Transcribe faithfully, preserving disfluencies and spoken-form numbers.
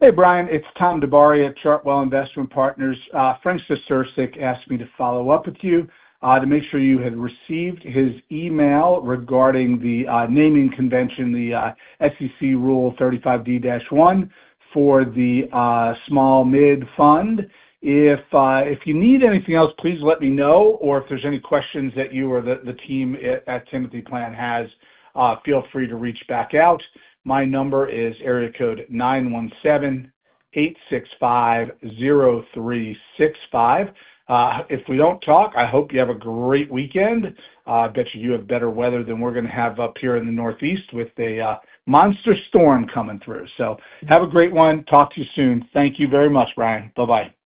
Hey, Brian, it's Tom DeBari at Chartwell Investment Partners. Uh, Frank Sursik asked me to follow up with you uh, to make sure you had received his email regarding the uh, naming convention, the uh, S E C Rule thirty-five D one for the uh, small mid fund. If uh, if you need anything else, please let me know, or if there's any questions that you or the, the team at, at Timothy Plan has, uh, feel free to reach back out. My number is area code nine one seven, eight six five, zero three six five. Uh, if we don't talk, I hope you have a great weekend. Uh, I bet you you have better weather than we're going to have up here in the Northeast with a uh, monster storm coming through. So have a great one. Talk to you soon. Thank you very much, Brian. Bye-bye.